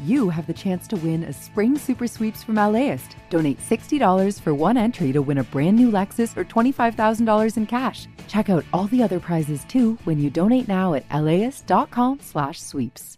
you have the chance to win a spring super sweeps from LAist. Donate $60 for one entry to win a brand new Lexus or $25,000 in cash. Check out all the other prizes too when you donate now at LAist.com/sweeps.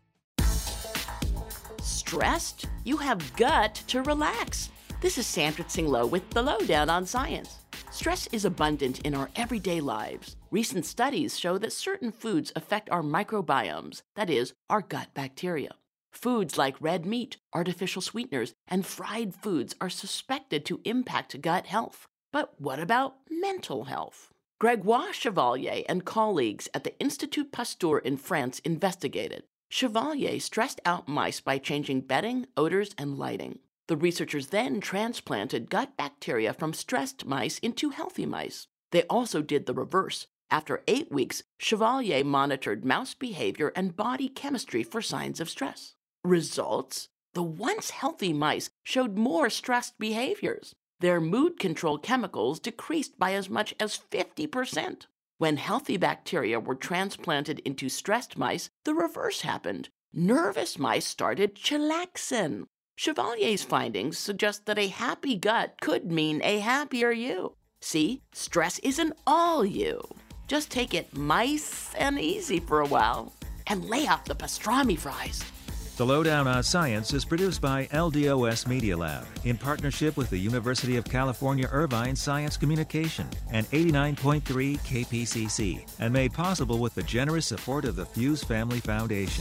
Stressed? You have got to relax. This is Sandra Tsing-Loh with The Lowdown on Science. Stress is abundant in our everyday lives. Recent studies show that certain foods affect our microbiomes, that is, our gut bacteria. Foods like red meat, artificial sweeteners, and fried foods are suspected to impact gut health. But what about mental health? Grégoire Chevalier and colleagues at the Institut Pasteur in France investigated. Chevalier stressed out mice by changing bedding, odors, and lighting. The researchers then transplanted gut bacteria from stressed mice into healthy mice. They also did the reverse. After 8 weeks, Chevalier monitored mouse behavior and body chemistry for signs of stress. Results? The once healthy mice showed more stressed behaviors. Their mood control chemicals decreased by as much as 50%. When healthy bacteria were transplanted into stressed mice, the reverse happened. Nervous mice started chillaxin. Chevalier's findings suggest that a happy gut could mean a happier you. See, stress isn't all you. Just take it nice and easy for a while and lay off the pastrami fries. The Lowdown on Science is produced by LDOS Media Lab in partnership with the University of California Irvine Science Communication and 89.3 KPCC, and made possible with the generous support of the Fuse Family Foundation.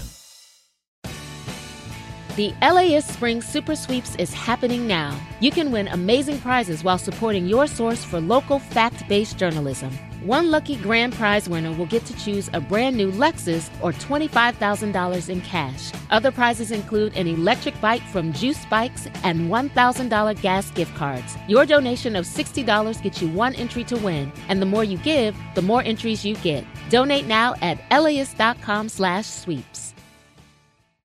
The LAist Spring Super Sweeps is happening now. You can win amazing prizes while supporting your source for local fact-based journalism. One lucky grand prize winner will get to choose a brand new Lexus or $25,000 in cash. Other prizes include an electric bike from Juice Bikes and $1,000 gas gift cards. Your donation of $60 gets you one entry to win, and the more you give, the more entries you get. Donate now at LAist.com/sweeps.